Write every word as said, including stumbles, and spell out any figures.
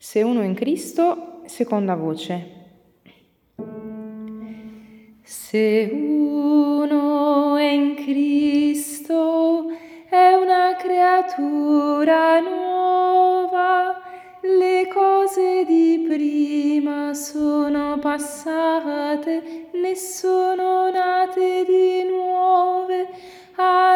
Se uno è in Cristo, seconda voce. Se uno è in Cristo, è una creatura nuova, le cose di prima sono passate, ne sono nate di nuove.